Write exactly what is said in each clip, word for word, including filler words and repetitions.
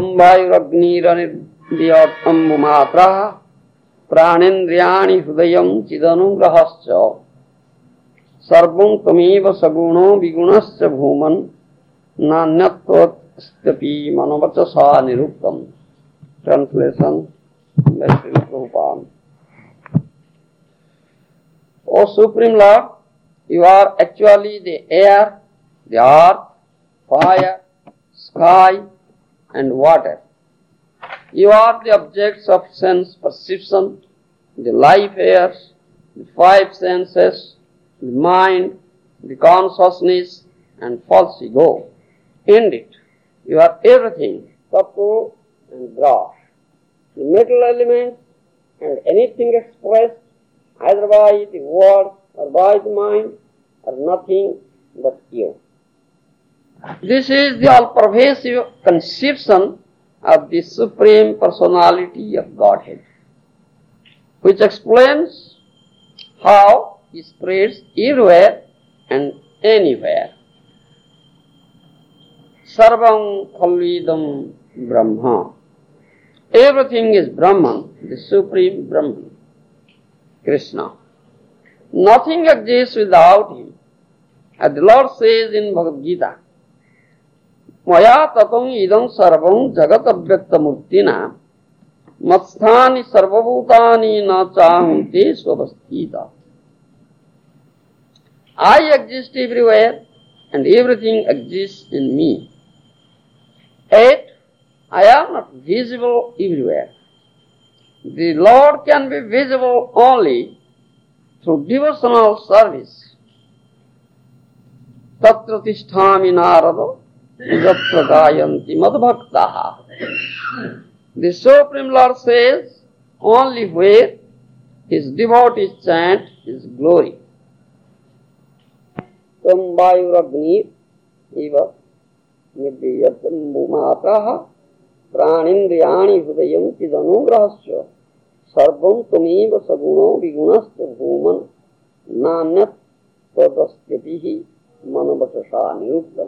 त्वं वायुरग्निरनिर्यतम्बुमात्रः प्राणेन्द्रियाणि हृदयं चिदनुग्रहश्च सर्वं त्वमेव सगुणो विगुणश्च भूमन् नान्यत्वस्त्यपि मनोवचसा निरुक्तम्. Translation by Srila Prabhupada. O Supreme Lord, you are actually the air, the earth, fire, sky and water. You are the objects of sense perception, the life airs, the five senses, the mind, the consciousness and false ego. Indeed, you are everything, tattva and grass, the metal element and anything expressed either by the word or by the mind are nothing but you. This is the all-pervasive conception of the Supreme Personality of Godhead, which explains how He spreads everywhere and anywhere. Sarvam khalvidam Brahma. Everything is Brahman, the Supreme Brahman, Krishna. Nothing exists without Him. As the Lord says in Bhagavad Gita, Maya tatam idam sarvam jagat avyakta murtina matsthani sarvabhutani na chahamte svavasthita. I exist everywhere and everything exists in me. Yet, I am not visible everywhere. The Lord can be visible only through devotional service. Tatra tisthami narada yatra gayanti madbhaktaha. The Supreme Lord says, only where His devotees chant His glory. Tvam vayuragni eva nirdiyatambumataha pranindriyani hridayam chidanugrahasya sarvam tumeva saguno vigunasya bhuman nanyat tadastyatihi manavachasa niruktam.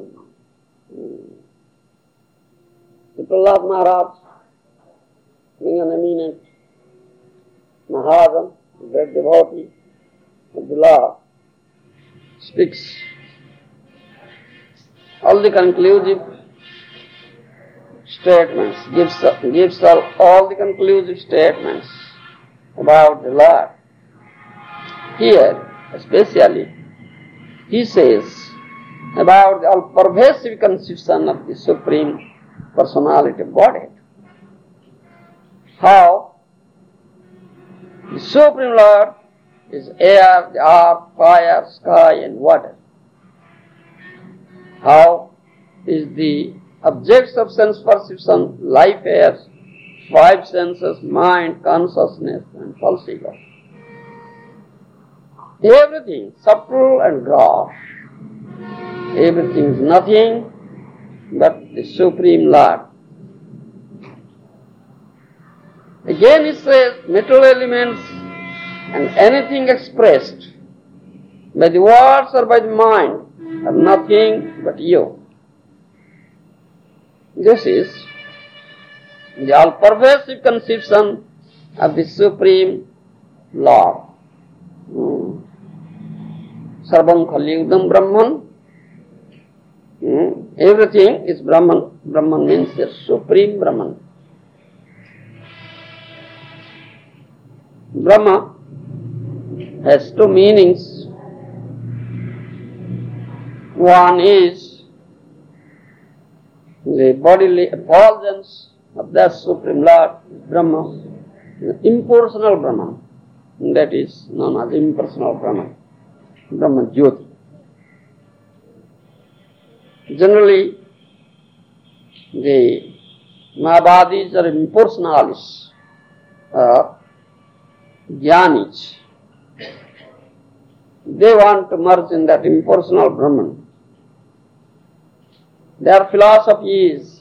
The Prahlad Maharaj, being an eminent Mahajan, great devotee of the Lord, speaks all the conclusive statements, gives, gives all, all the conclusive statements about the Lord. Here, especially, he says about the all-pervasive conception of the Supreme Personality of Godhead. How the Supreme Lord is air, the earth, fire, sky and water. How is the objects of sense perception, life airs, five senses, mind, consciousness and false ego. Everything, subtle and gross, everything is nothing but the Supreme Lord. Again it says, metal elements and anything expressed by the words or by the mind are nothing but you. This is the all-pervasive conception of the Supreme Lord. Hmm. Sarvam khalvidam Brahman. Hmm. Everything is Brahman. Brahman means the Supreme Brahman. Brahma has two meanings. One is the bodily effulgence of that Supreme Lord, Brahma, the impersonal Brahman, that is known as impersonal Brahman, Brahma Jyoti. Generally, the Mayavadis are impersonalists, uh, Jnanis. They want to merge in that impersonal Brahman. Their philosophy is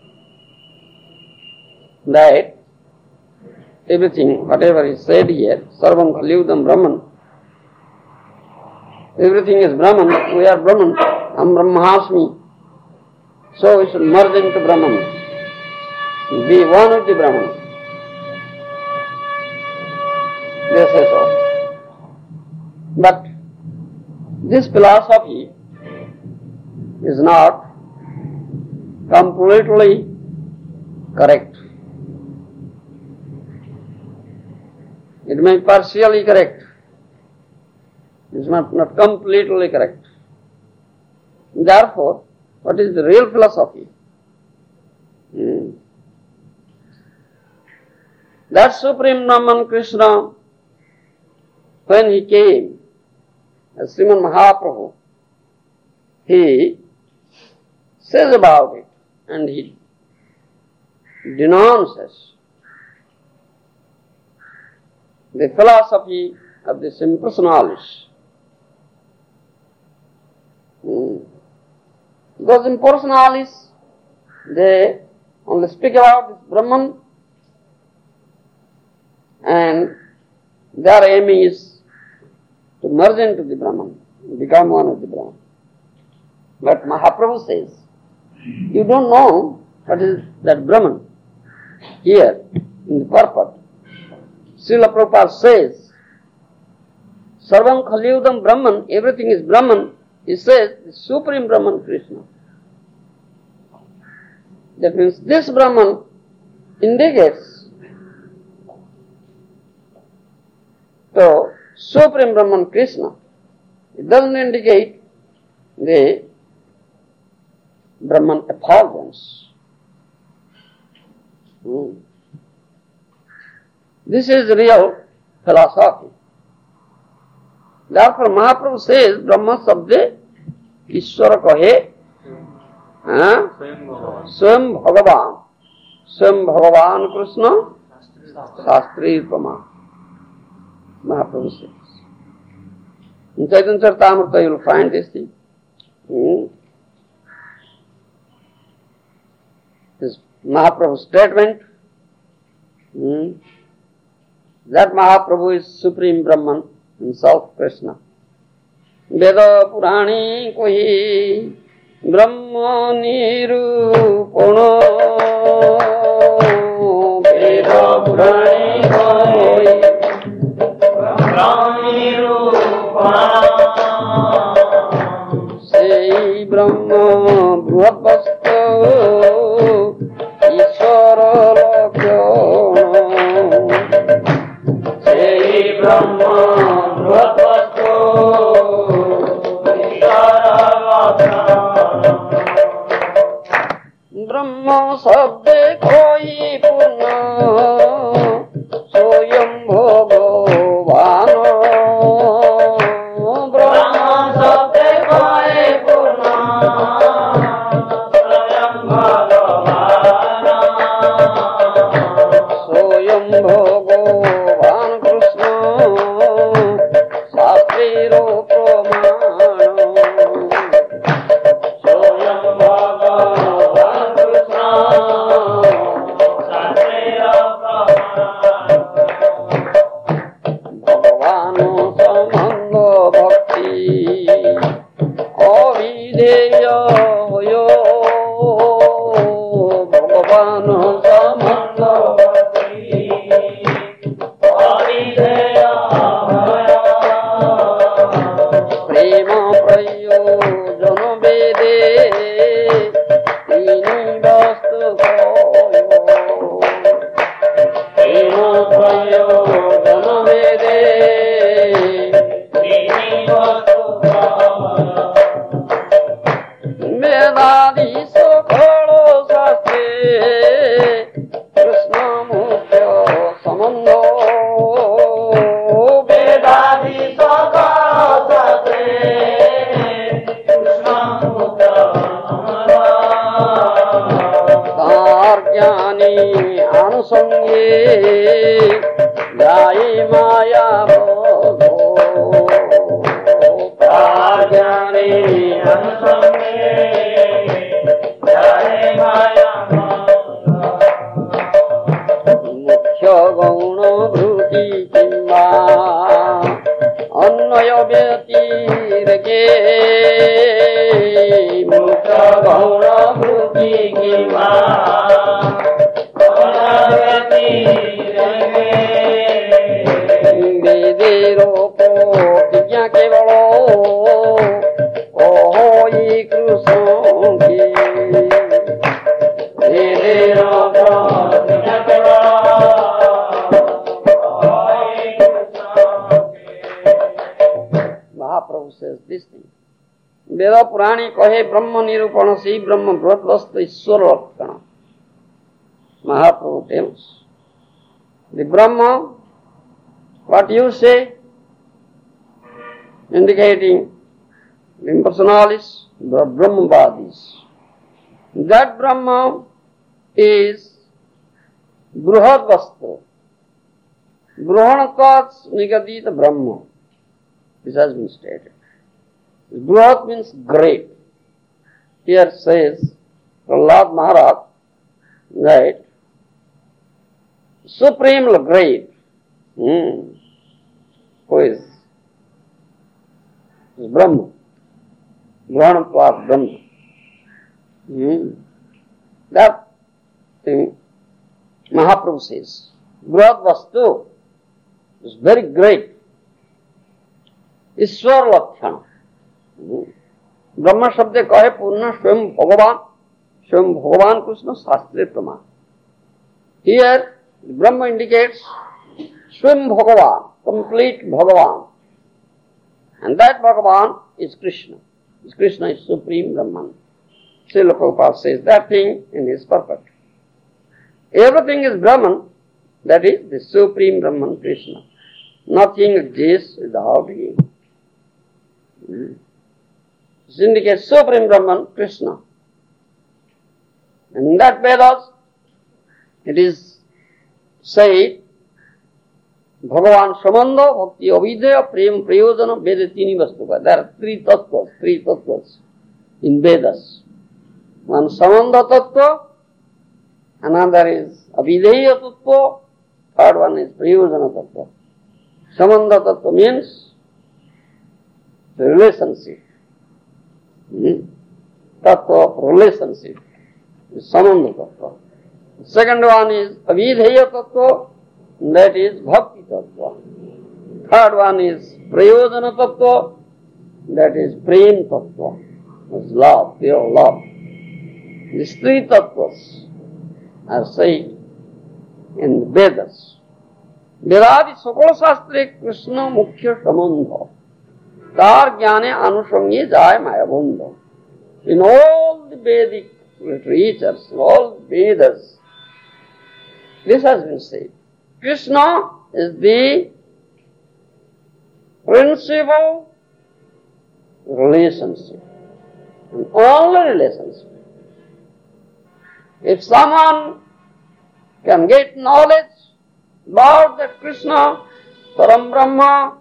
that everything, whatever is said here, Sarvam khalvidam Brahman, everything is Brahman, we are Brahman, Am Brahmasmi. So we should merge into Brahman. be one with the Brahman. They say so. But this philosophy is not completely correct. It may be partially correct. It is not, not completely correct. Therefore, what is the real philosophy? Hmm. That Supreme Brahman Krishna, when he came as Sriman Mahaprabhu, he says about it and he denounces the philosophy of this impersonalists. Hmm. Those impersonalists, they only speak about this Brahman and their aim is to merge into the Brahman, become one with the Brahman. But Mahaprabhu says, you don't know what is that Brahman. Here, in the purport, Srila Prabhupada says, Sarvam Khalyudam Brahman, everything is Brahman. He says, the Supreme Brahman Krishna. That means this Brahman indicates the Supreme Brahman Krishna. It doesn't indicate the Brahman effulgence. Hmm. This is real philosophy. Therefore Mahaprabhu says, Brahma Sabde Ishwara Kahe Swam Bhagavan. Swam Bhagavan Krishna Shastri Pama. Mahaprabhu says. In Chaitanya Charitamrita you will find this thing. Hmm. This Mahaprabhu's statement hmm, that Mahaprabhu is Supreme Brahman himself, Krishna. Veda Purani Kohi Brahma Nirupana. Veda Purani Kohi Brahma Nirupana. Sei Brahma Bhuvapasta Ishvara Lakshana. Sei Brahma Bhuvapasta Ishvara Lakshana. Brahma Sabde Koi Purna Soyam Bhagavana. Brahma Sabde Koi Purna Soyam Bhagavana. Soyam Bhagavan Krishna Shastri Pramana. Soyam Bhagavan Krishna Shastri Pramana. Bhagavano Samanga Bhakti Avideya Hoyo. Bhagavano Samanga Bhakti Avideya Hoyo. Prema Prayojana Vede Tini Vastu Hoyo. Prema Prayojana Vede Tini Vastu Hoyo. Vedadi Sakala Shastre Krishna Mukhya Samando. Vedadi Sakala Shastre Krishna Mukhya Samando. Tarjani Anusange Jai Maya Bhogo. Tarjani Anusange Jai Maya Bhogo. Mukhya Gauna Bhuti Kimma Annaya Vyatirake. Mukhya Gauna Bhuti Kimma Mahaprabhu says this thing. Veda Purani kahe Brahma nirupana si Brahma bhrattvasta Ishwara lakshana. Mahaprabhu tells, the Brahma, what you say, indicating the impersonalists, the Brahmavadis. That Brahma is Bruhad Vastu. Bruhanatvat Nigadita Brahma. This has been stated. Bruhat means great. Here says Prahlad Maharaj that supremely great. Hmm. Who is? Is Brahma. Bruhanatvat Brahma. Hmm. That thing Mahaprabhu says. Bruhat Vastu is very great. Ishwar Lakshana. ब्रह्म शब्द कहे पूर्ण स्वयं भगवान स्वयं भगवान कृष्ण शास्त्रे प्रमाण here Brahma indicates स्वयं Bhagavan complete Bhagavan and that Bhagavan is Krishna Krishna is supreme Brahman Srila Prabhupada says that thing in his purport. Everything is Brahman, that is the supreme Brahman Krishna. Nothing exists without him. Hmm. This indicates Supreme Brahman, Krishna. And in that Vedas, it is said, Bhagavan Samandha, Bhakti Avidya, Prem Prayodana, Veda Tini Vastuka. There are three tattvas, three tattvas in Vedas. One Samandha tattva, another is Avideya tattva, third one is Prayodana tattva. Samandha tattva means the relationship. Hmm? Tattva of relationship is Samandha tattva. The second one is Avideya tattva, that is Bhakti tattva. Third one is Prayodana tattva, that is Prem tattva, is love, pure love. These three tattvas are said in the Vedas. Vedadi Sakala Shastre Krishna Mukhya Samandha. Tar Jnane Anusangi Jaya Mayabandha. In all the Vedic literatures, all the Vedas, this has been said. Krishna is the principal relationship, and only relationship. If someone can get knowledge about that Krishna, Param Brahma,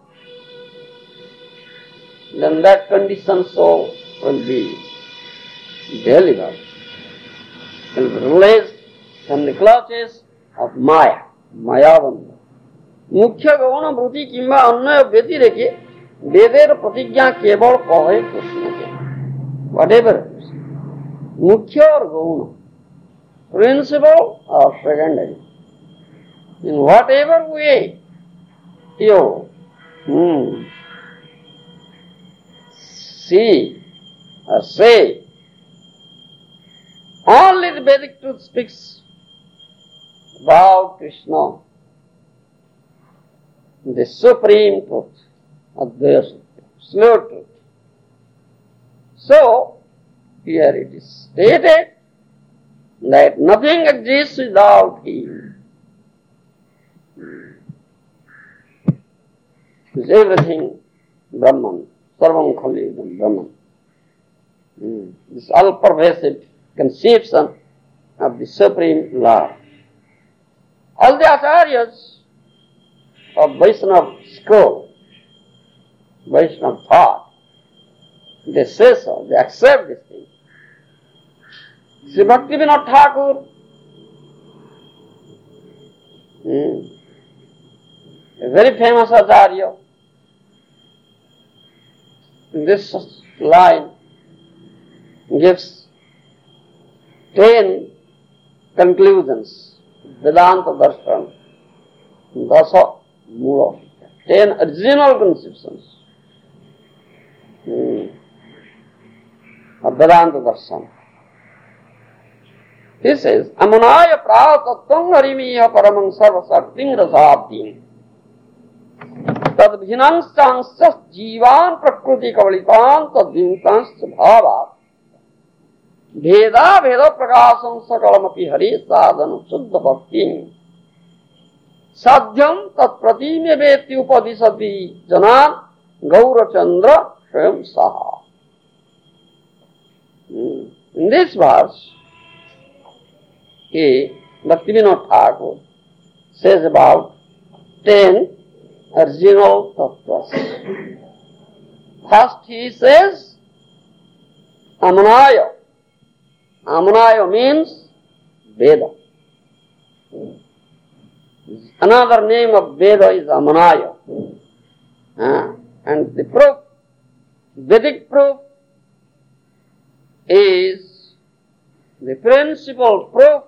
then that conditioned soul will be delivered, will be released from the clutches of Maya, Mayavanda. Mukhya Gauna Bhuti Kimba Annaya Vyatireke, Veder Pratigya Kebal Kahe Krishna. Whatever it is, Mukhya or Gauna, principal or secondary, in whatever way you hmm, see or say, only the Vedic truth speaks about Krishna, the supreme truth, Advaya Satya, slow truth. So, here it is stated that nothing exists without him. Is everything Brahman, Sarvam Khalidam Brahman. Mm. This all-pervasive conception of the Supreme Lord. All the acharyas of Vaishnava school, Vaishnava thought, they say so, they accept this thing. Sri Bhaktivinoda Thakur, mm, a very famous acharya, in this line gives ten conclusions, Vedanta Darshan, Dasa Mula, ten original conceptions mm, of Vedanta Darshan. He says, Amanaya pratattvam harimiya paramang sarvasakting rasabding. Tad bhinangstansya jivan prakruti kavalitan tad vintansya bhavat. Veda veda prakasam sakalamapi hari sadhana suddha bhakti. Sadhyam tat pratime veti upadisati janan Gaurachandra Swayam Saha. In this verse, he, Bhaktivinoda Thakur, says about ten original tattvas. First he says, Amanaya. Amanaya means Veda. Another name of Veda is Amanaya. Uh, and the proof, Vedic proof, is the principal proof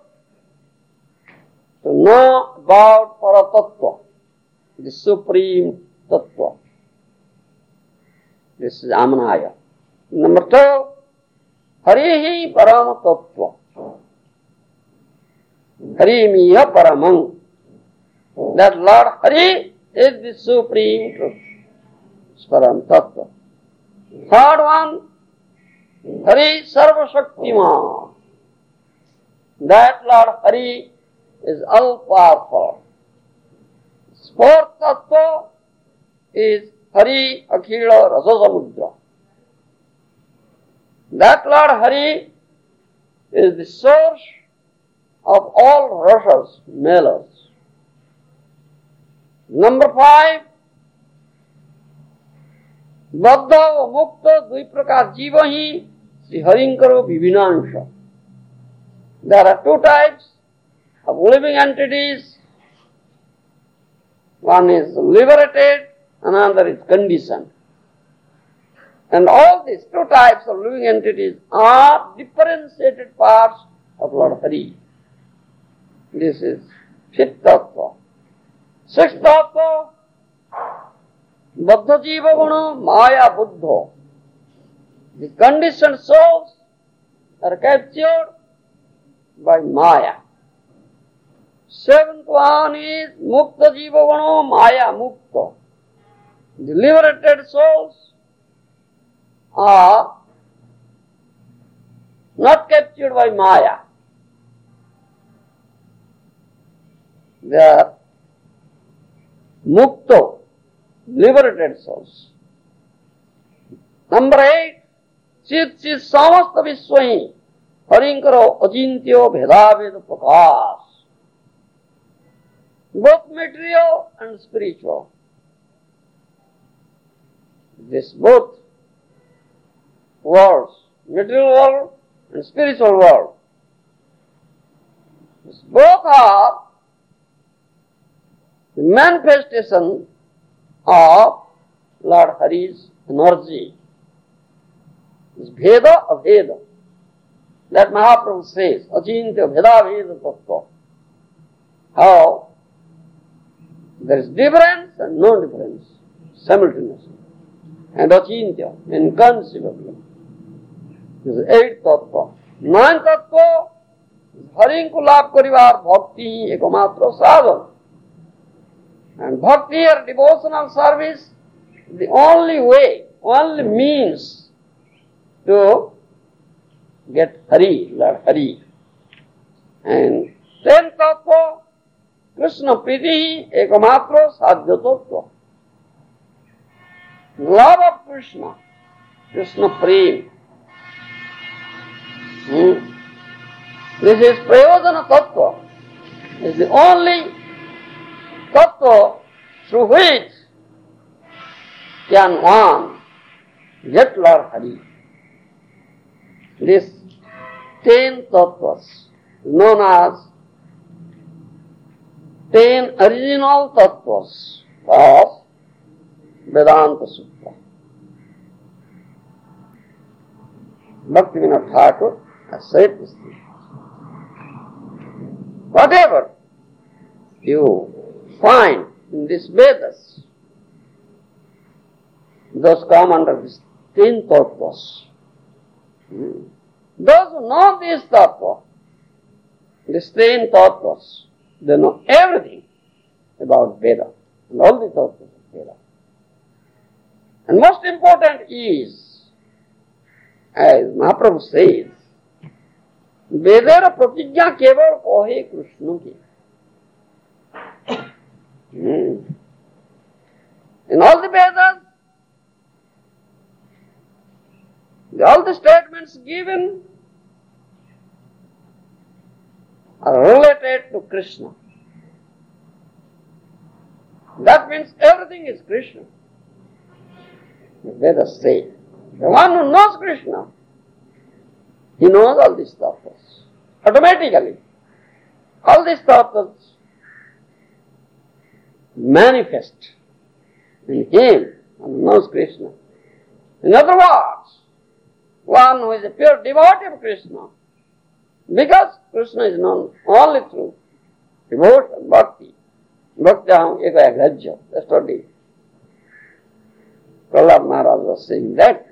to know about Paratattva, the Supreme Tattva. This is Amanaya. Number two, Harihi Parama Tattva. Harimiya Paramang. That Lord Hari is the Supreme Truth. Param Tattva. Third one, Hari Sarva Shaktiman. That Lord Hari is all powerful. Fourth Tattva is Hari Akhila Rasasamudra. That Lord Hari is the source of all rasas, melas. Number five, Baddha व मुक्त दुई प्रकार जीव ही Shri हरिंकरो विभिन्नांश. There are two types of living entities. One is liberated, another is conditioned. And all these two types of living entities are differentiated parts of Lord Hari. This is fifth tattva. Sixth tattva, Baddha Jiva Guna Maya Buddha. The conditioned souls are captured by Maya. Seventh one is Mukta Jiva Guna Maya Mukta. The liberated souls are not captured by Maya. They are Mukta, liberated souls. Number eight, Chit Chit Samasta Vishwahi Harinkaro Ajintyo Bhedaved Prakash. Both material and spiritual. This both worlds, material world and spiritual world, this both are the manifestation of Lord Hari's energy. This Veda Aveda. That Mahaprabhu says, Achintya Veda Veda Tattva. How there is difference and no difference simultaneously. And Achintya, inconceivably. This is eighth Tattva. Ninth Tattva, Harinku Labh Karivar Bhakti Ekamatra Sadhana. And bhakti or devotional service is the only way, only means to get Hari, Lord Hari. And tenth tattva, Krishna Priti Ekamatra Sadhya Tattva. Love of Krishna, Krishna Prem. Hmm. This is Prayojana Tattva. Is the only tattva through which can one get Lord Hari. This ten tattvas known as ten original tattvas of Vedanta Sutra. Bhaktivinoda Thakur has said this thing. Whatever you find in these Vedas, those come under these ten tattvas. Hmm. Those who know this tattva, They stay in tattvas. They know everything about Veda and all the tattvas of Veda. And most important is, as Mahaprabhu says, Vedera pratijna keval kohe Krishna ki. Hmm. In all the Vedas, all the statements given are related to Krishna. That means everything is Krishna. The Vedas say, the one who knows Krishna, he knows all these tattvas. Automatically, all these tattvas manifest in him and knows Krishna. In other words, one who is a pure devotee of Krishna, because Krishna is known only through devotion, bhakti. Bhaktaham eka agrajya. That's what the Prahlad Maharaj was saying that.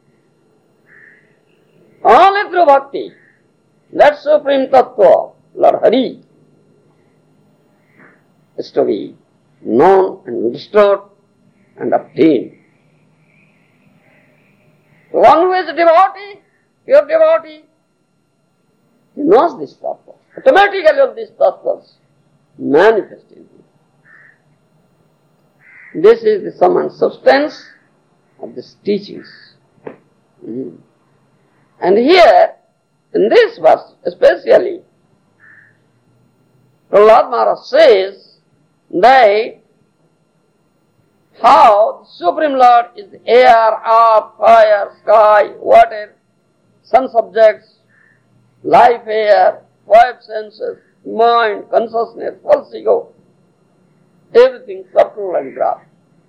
Only through bhakti, that supreme tattva, Lord Hari, is to be known and understood and obtained. The one who is a devotee, pure devotee, he knows this tattva. Automatically all these tattvas manifest in him. This is the sum and substance of these teachings. Mm. And here, in this verse especially, Prahlad Maharaj says that how the Supreme Lord is the air, earth, fire, sky, water, sun subjects, life air, five senses, mind, consciousness, false ego, everything subtle and gross.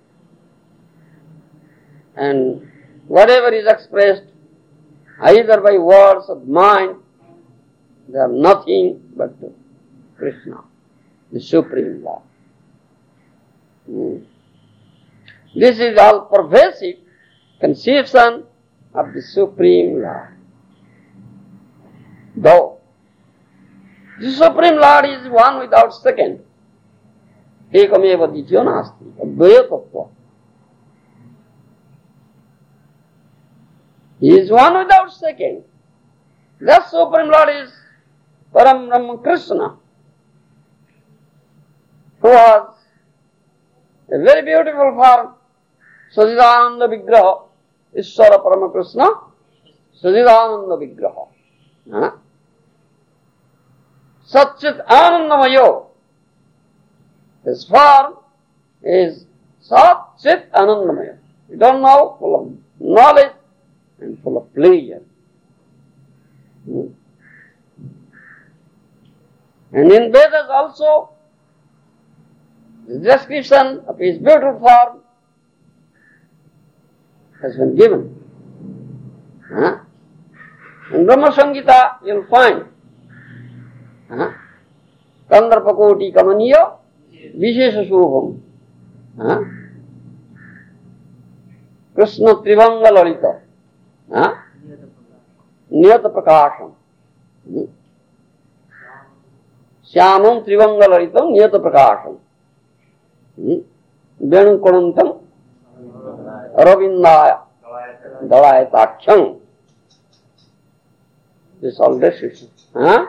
And whatever is expressed either by words of mind, they are nothing but Krishna, the Supreme Lord. Hmm. This is all pervasive conception of the Supreme Lord. Though the Supreme Lord is one without second, ekameva dityo nasti, advaya tattva. He is one without second. The Supreme Lord is Param Brahma Krishna, who has a very beautiful form, Sajidananda Vigraha, Ishvara Parama Krishna, Sajidananda Vigraha. Huh? Satchit Anandamayo. His form is Satchit Anandamayo. You don't know, full of knowledge and full of pleasure. Hmm. And in Vedas also, the description of his beautiful form has been given. Huh? In Brahma Samhita you will find huh? Kandarpakoti Kamaniya Vishesha Shubham, huh? Krishna Trivanga Lalita, huh? Niyata Prakasham, hmm? Syamam Trivanga Lalitam Niyata Prakasham, hmm? Venum Koduntam Ravindaya Dalayatakshan. This is all description. Huh?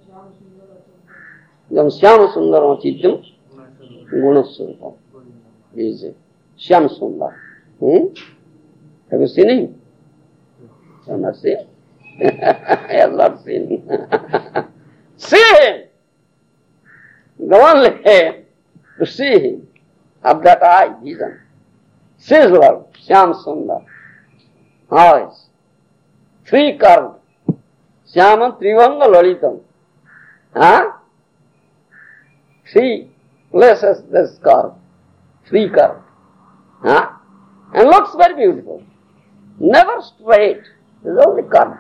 Jam Syama Sundaram Chidyam Gunasurupam. He is Syama Sundar. Hmm? Have you seen him? You have not seen him? I have not seen him. See him! Go only to see him. Have that eye vision. Sizzler, Syam Sundar. Eyes. Three curved. Syama Trivanga Lalitam. Huh? Three places this curve. Three curved. Huh? And looks very beautiful. Never straight. It is only curved.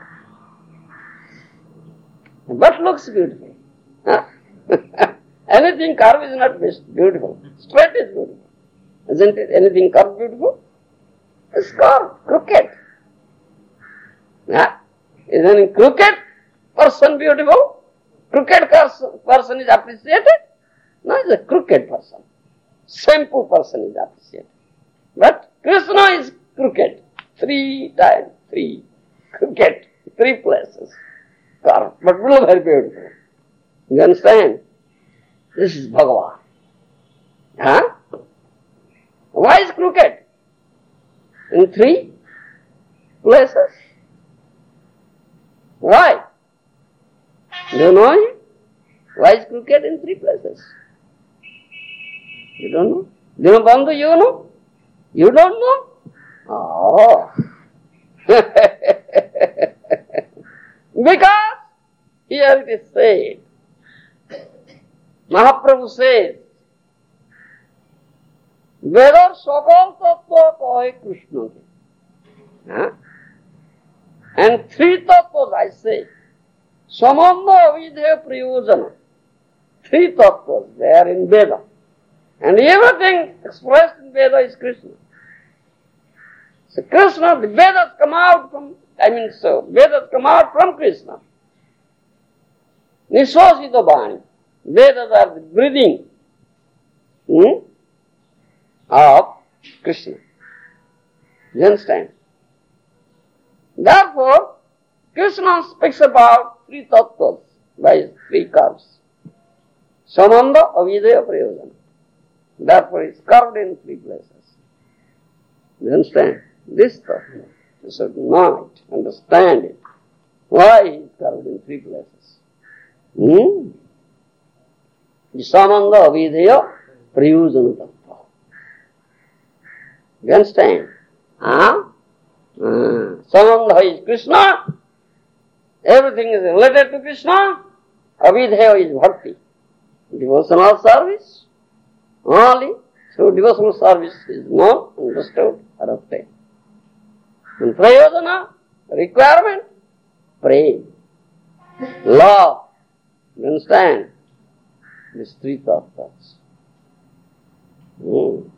But looks beautiful. Huh? Anything curved is not beautiful. Straight is beautiful. Isn't it? Anything curved beautiful? It's curved, crooked. Huh? Is any crooked person beautiful? crooked person is appreciated? No, it's a crooked person. Simple person is appreciated. But Krishna is crooked. Three times, three. Crooked. Three places. But very beautiful. You understand? This is Bhagavan. Huh? Why is crooked? In three places. Why? Do you know it? Why is crooked in three places? You don't know? Dinabandhu, you know? You don't know? Oh. Because here it is said, Mahaprabhu says, Vedar Sakal Tattva Kahe Krishna ke. Huh? And three tattvas I say, Samandha Avidheya Prayojana. Three tattvas, they are in Veda. And everything expressed in Veda is Krishna. So Krishna, the Vedas come out from, I mean so, Vedas come out from Krishna. Niswasita Bani. Vedas are the breathing hmm, of Krishna. You understand? Therefore, Krishna speaks about three tattvas by three curves. Samandha, Avidheya, Prayojana. Therefore, it's carved in three places. You understand? This tattva. You should know it, understand it. Why it's carved in three places? Hmm? Samandha, Avidheya, Prayojana tattva. You understand? Huh? Uh, Samandha is Krishna. Everything is related to Krishna. Avidheya is bhakti. Devotional service. Only through devotional service is known, understood, or obtained. And prayojana, requirement, pray, love. You understand? These three tattvas. Hmm.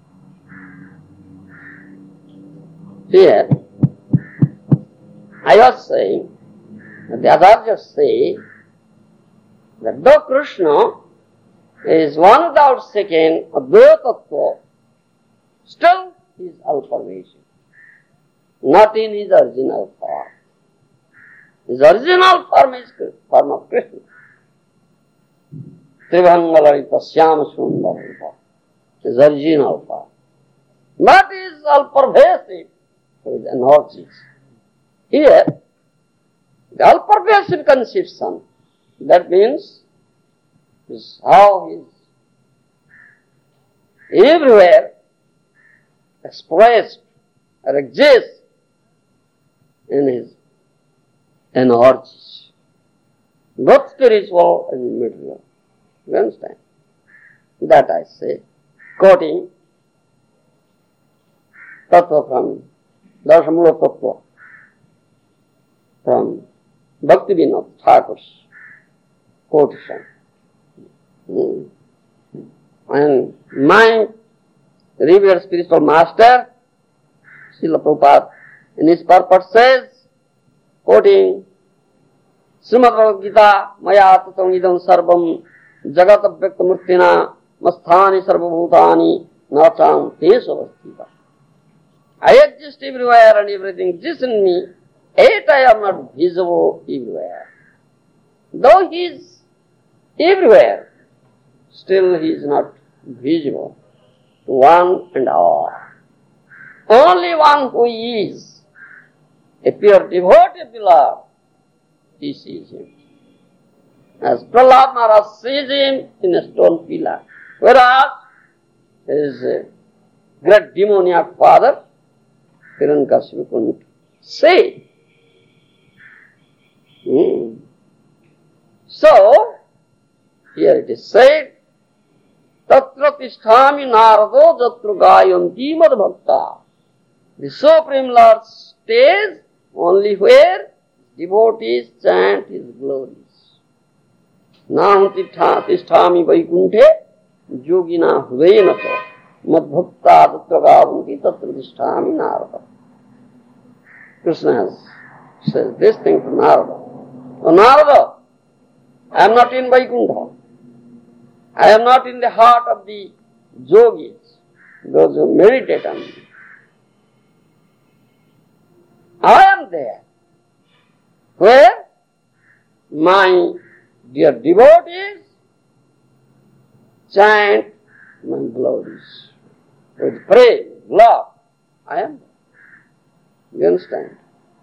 Here, I was saying, the others say, that though Krishna is one without second, Advaita Tattva, still he is all-pervasive, not in his original form. His original form is form of Krishna. Tribhangalarita Syama Sundara, his original form. But he is all-pervasive with energies. Here, the all-pervasive conception, that means is how he is everywhere expressed or exists in his energies, both spiritual and material. You understand? That I say, quoting tattva from Dasamula Tattva, from Bhakti Vinod Thakur's quotation. Hmm. And my revered spiritual master, Srila Prabhupada, in his purport says, quoting Srimad Bhagavad Gita, Maya tatam idam sarvam jagat avyakta murtina masthani sarvabhutani nacham tesu avasthita. I exist everywhere and everything exists in me, yet I am not visible everywhere. Though he is everywhere, still he is not visible to one and all. Only one who is a pure devotee of the Lord, he sees him. As Prahlad Maharaj sees him in a stone pillar, whereas his great demoniac father, Hiranyakashipu, couldn't see. Hmm. So, here it is said, Tatra tisthami narado jatra gayanti mad bhakta. The Supreme Lord stays only where devotees chant his glories. Naham tisthami vaikunthe yogina hudayena to mad bhakta tatra gayanti tatra tisthami narada. Krishna has said this thing to Narada. So Narada, I am not in Vaikuntha. I am not in the heart of the yogis, those who meditate on me. I am there. Where? My dear devotees chant my glories with praise, love. I am there. You understand?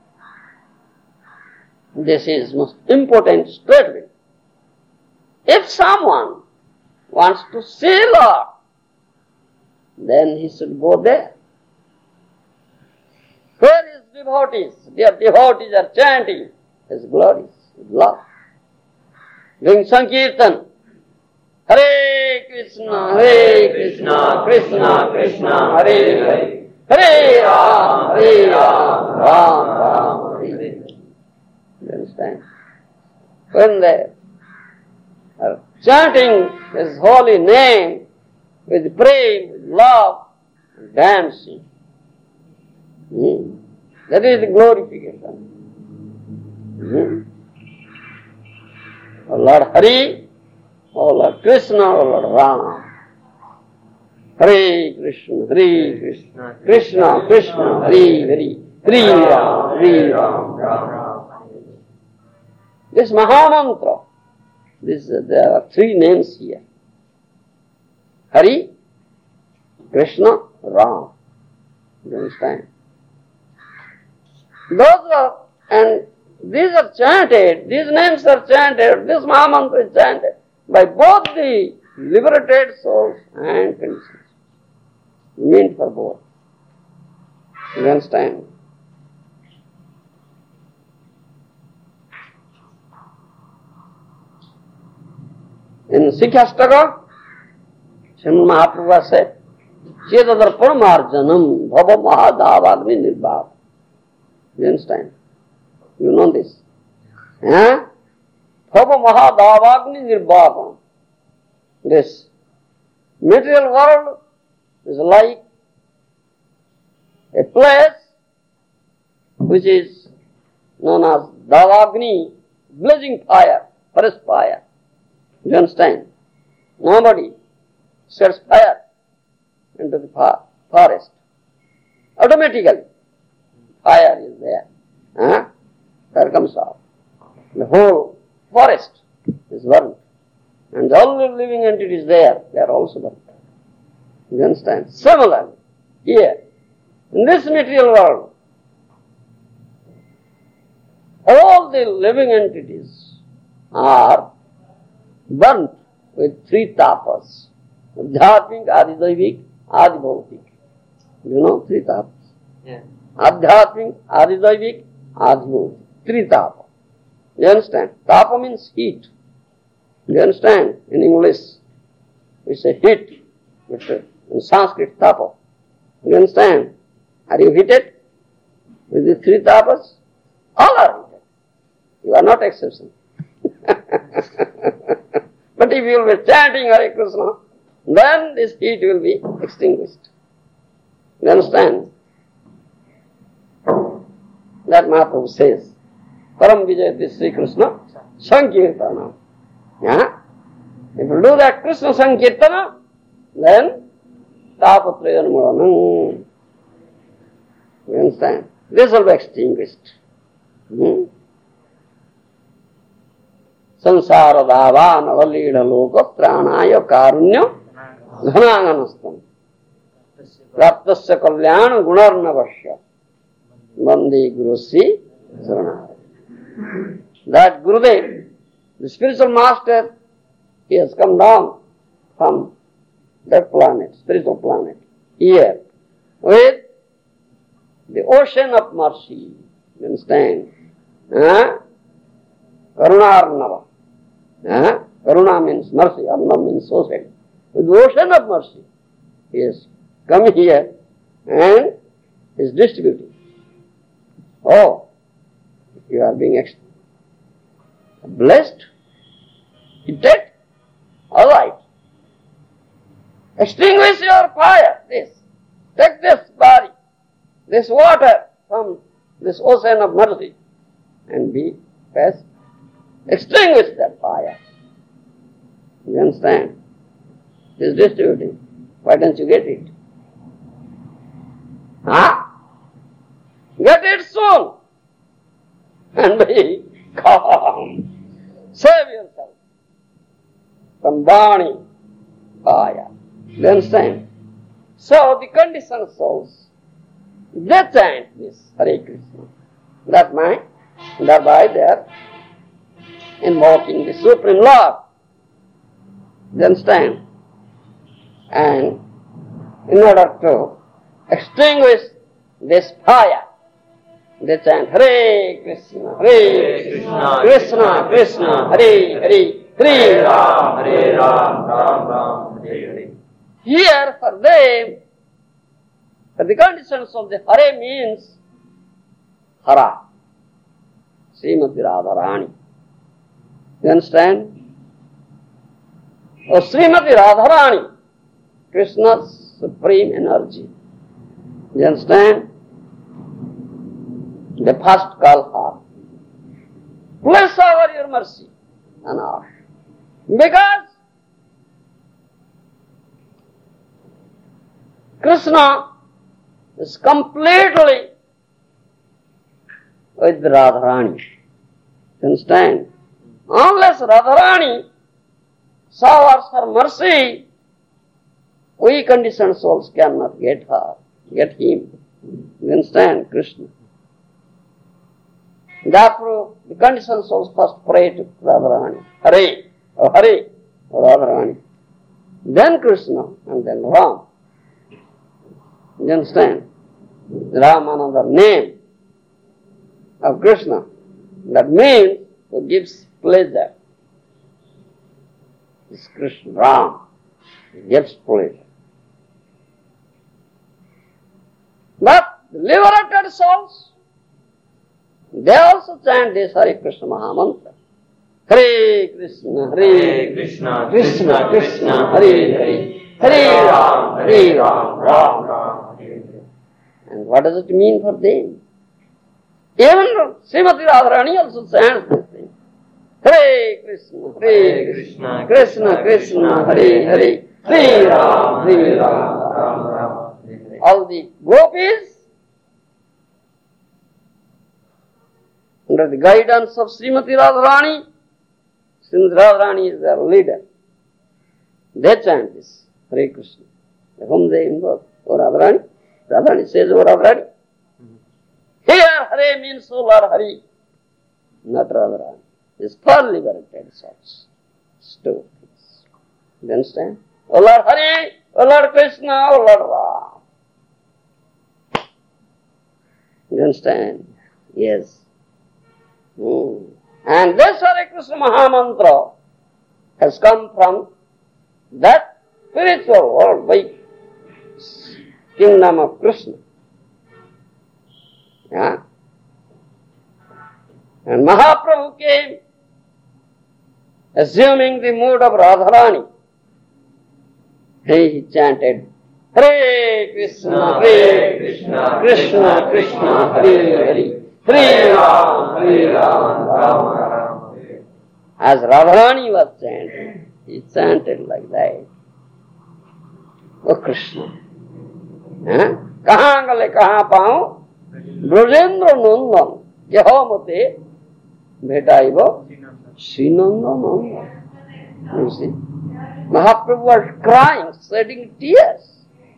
This is most important statement. If someone wants to see Lord, then he should go there. Where is devotees? Their devotees are chanting His glories, His love. Doing Sankirtan. Hare Krishna, Hare Krishna, Krishna Krishna, Hare Hare, Hare Ram, Hare Ram, Ram Ram, Hare Hare. You understand? When they are chanting His holy name with praise, with love, and dancing, hmm. that is the glorification. Hmm. O Lord Hari, O Lord Krishna, O Lord Rama. Hare Krishna, Hare Krishna, Krishna Krishna, Hare Hare, Hare Ram, Hare Ram, Ram Ram. This Mahamantra, this, uh, there are three names here. Hari, Krishna, Ram. You understand? Those are, and these are chanted, these names are chanted, this Mahamantra is chanted by both the liberated souls and conditions. Meant for both. You understand? In Sikhastaka, Srimad Mahaprabhu said, Chedadarpana marjanam bhava mahadavagni nirbhav. You understand? You know this. Huh? Bhava mahadavagni nirbhavam. This material world is like a place which is known as Davagni, blazing fire, forest fire. You understand? Nobody sets fire into the forest. Automatically, fire is there. Huh? Fire comes out. The whole forest is burnt. And all the living entities there, they are also burnt. You understand? Similarly, here, in this material world, all the living entities are burnt with three tapas. Adhyatmik, Adidaivik, Adibhautik. You know three tapas? Yeah. Adhyatmik, Adidaivik, Adibhautik. Three tapas. You understand? Tapa means heat. You understand? In English, we say heat. In Sanskrit, tapa. You understand? Are you heated with the three tapas? All are heated. You are not exception. But if you will be chanting Hare Krishna, then this heat will be extinguished. You understand? That Mahaprabhu says, Param Vijayati Sri Krishna Sankirtana. Yeah? If you do that Krishna Sankirtana, then Tapatrayan Muranam. You understand? This will be extinguished. Hmm? Sansara dava navalida loka pranaya karunya dhananganastam raptasya kalyana gunarnavasya bandi gurusi sarana. That Gurudev, the spiritual master, he has come down from that planet, spiritual planet, here, with the ocean of mercy. You understand? Huh? Karunarnava. Huh? Karuna means mercy, Arnava means ocean. With the ocean of mercy, he has come here and is distributing. Oh, you are being ex- blessed? Heated? All right. Extinguish your fire, this. Take this body, this water from this ocean of mercy and be passive. extinguish that fire. You understand? He's distributing. Why don't you get it? Huh? Get it soon and be calm. Save yourself from burning fire. You understand? So the conditioned souls, they chant this Hare Krishna. That mind, thereby they are invoking the Supreme Lord. You understand? And in order to extinguish this fire, they chant Hare Krishna, Hare Krishna, Krishna Krishna, Hare Hare, Hare Ram, Hare Ram, Ram Ram, Hare Hare. Here for them, for the conditions of the Hare means Hara, Srimati Radharani. You understand? Oh, Srimati Radharani, Krishna's supreme energy. You understand? The first call her. Place over your mercy on us. Because Krishna is completely with Radharani. You understand? Unless Radharani showers her mercy, we conditioned souls cannot get her, get him. You understand? Krishna. Therefore, the conditioned souls first pray to Radharani. Hare, oh Hare, oh Radharani. Then Krishna, and then Ram. You understand? Ram, another name of Krishna. That means who gives pleasure. It's Krishna, Ram. He gives pleasure. But the liberated souls, they also chant this Hare Krishna Mahamantra. Hare Krishna, Hare Krishna, Krishna Krishna, Hare Hare, Hare Ram, Hare Ram, Ram Ram, Hare Hare. And what does it mean for them? Even Srimati Radharani also chants this thing. Hare Krishna, Hare Krishna, Krishna Krishna, Hare Hare, Hare Ram, Hare Ram, Ram Ram, Hare Hare. All the gopis, under the guidance of Srimati Radharani, Srimati Radharani is their leader. They chant this Hare Krishna. Whom they invoke? O Radharani. Radharani says, O Radharani. Here Hare means O Lord Hari, not Radharani. It's for liberated souls. Stupid. You understand? O Lord Hari, O Lord Krishna, O Lord Ram. You understand? Yes. Hmm. And this Hare Krishna Mahamantra has come from that spiritual world by kingdom of Krishna. Yeah. And Mahaprabhu came assuming the mood of Radharani. He chanted Hare Krishna, Hare Krishna, Krishna Krishna, Hare Hare, Hare Ram, Hare Ram, Ram Ram, Hare. As Radharani was chanting, he chanted like that. O Krishna. Kahan gale kahan paun? Brajendra Nandan, Yahamate, Bhetaiva, Srinanda Nandan. You see? Mahaprabhu was crying, shedding tears.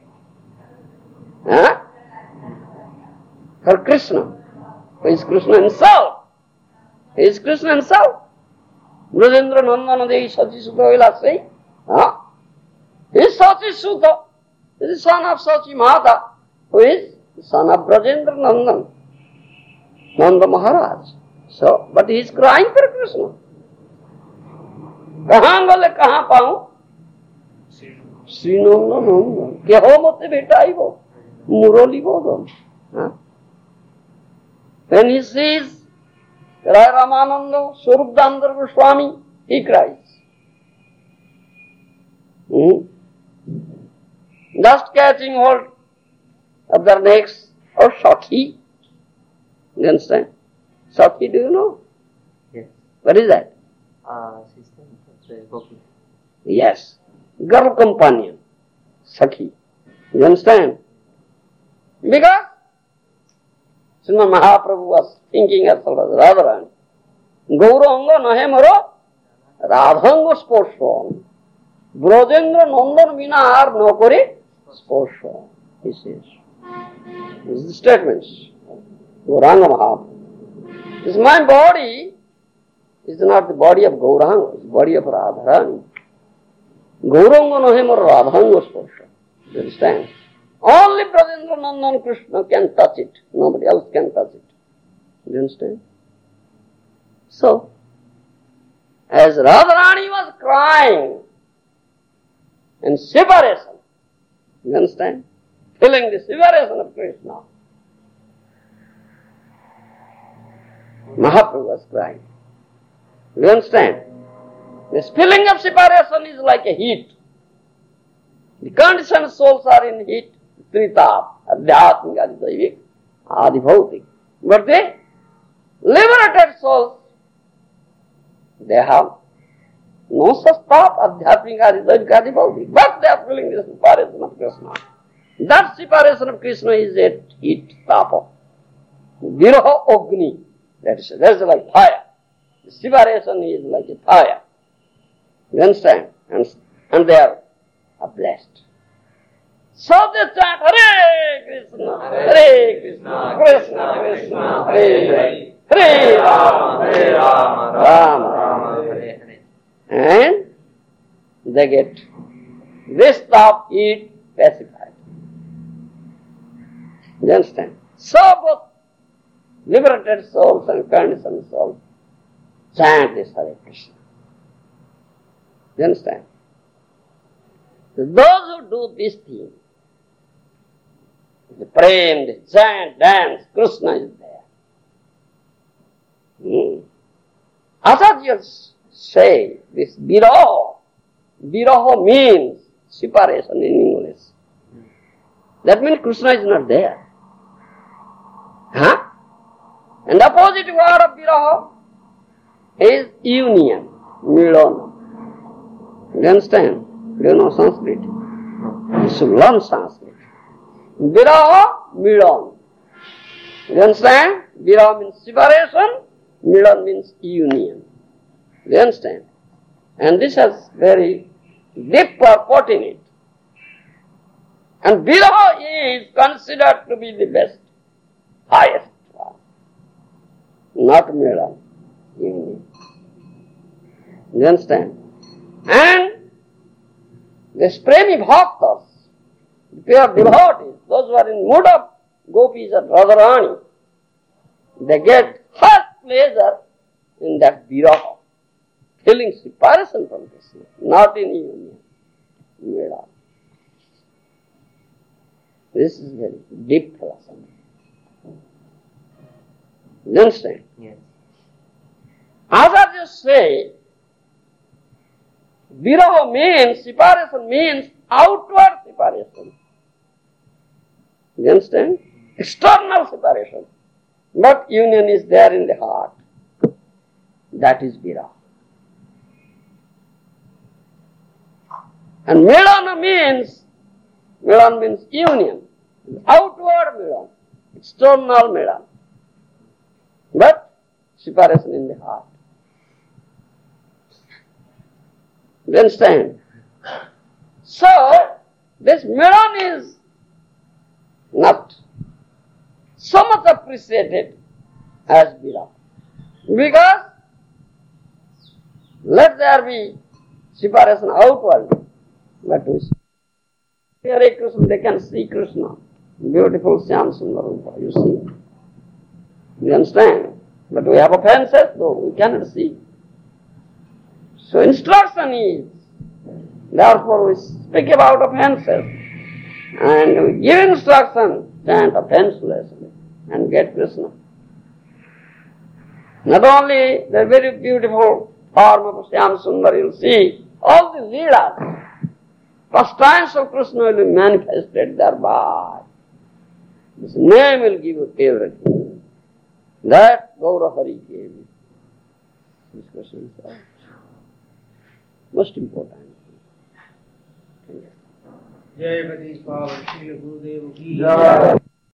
Huh? For Krishna. Who is Krishna himself? He is Krishna himself. Brajendra Nandan Dehi Sachi Sudha Vilasi. Huh? He is Sachi Sudha. He is the son of Sachi Mata, who is the son of Brajendra Nandan, Nanda Maharaj. So, but he is crying for Krishna. Kahan gale kahan paun? Srinanda Nandan. Keho mate betaibo? Murali bodam. When he sees Rai Ramananda, Swarup Goswami, he cries. Hmm? Just catching hold of their necks, or Sakhi. You understand? Sakhi, do you know? Yes. What is that? assistant of the Gopi. Yes, girl companion, Sakhi. You understand? Because Srimad Mahaprabhu was thinking as far as Radharani. Gauranga nahe maro Radhango sporsho. Brajendra Nandan Vina ar no kore sporsho. He says. This is the statements. Gauranga Mahaprabhu. This my body is not the body of Gauranga, it's the body of Radharani. Gauranga nahe maro Radhango sporsho. You understand? Only Brajendra Nandan Krishna can touch it. Nobody else can touch it. Do you understand? So, as Radharani was crying in separation, you understand? Feeling the separation of Krishna, Mahaprabhu was crying. You understand? This feeling of separation is like a heat. The conditioned souls are in heat. Tritap, Adhyatmika, Adivik, Adibhautik. But the liberated souls, they have no such tap, Adhyatmika, Adivik, Adibhautik. But they are feeling the separation of Krishna. That separation of Krishna is a heat, tapa. Viraha Agni. That is, that is like fire. The separation is like a fire. You understand? And, and they are, are blessed. So they chant Hare Krishna, Hare Krishna, Krishna Krishna, Hare Hare, Hare Rama, Hare Rama, Rama Rama, Hare Hare. And they get this top heat pacified. You understand? So both liberated souls and conditioned souls chant this Hare Krishna. You understand? So those who do this thing, the prem, the chant, dance, Krishna is there. Hmm. Acharyas say this viraha. Viraha means separation in English. That means Krishna is not there. Huh? And the opposite word of viraha is union, milana. You understand? Do you know Sanskrit? You should learn Sanskrit. Viraha, milan. You understand? Viraha means separation, milan means union. You understand? And this has very deep purport in it. And viraha is considered to be the best, highest one. Not milan, union. You understand? And the premi bhaktas, the pure devotees, those who are in mood of gopis and Radharani, they get first pleasure in that viraha, feeling separation from Krishna, not in union. Viraha. This is very deep philosophy. You understand? Yes. As I just say, viraha means, separation means outward separation. You understand? External separation. But union is there in the heart. That is viraha. And milana means, milan means union. Outward milan. External milan. But separation in the heart. You understand? So, this milan is not so much appreciated as viraha. Because let there be separation outward, but we see Hare Krishna, they can see Krishna. Beautiful Shyam Sundar Rupa, you see. You understand? But we have offenses, though we cannot see. So instruction is, therefore we speak about offenses and we give instruction, chant offenselessly and get Krishna. Not only the very beautiful form of Shyam Sundar, you will see all the leelas, pastimes of Krishna will be manifested thereby. His name will give you everything. That Gaura Hari gave you. This Krishna said. most important. जय बद्रीश पावन श्री गुरुदेव की Jai.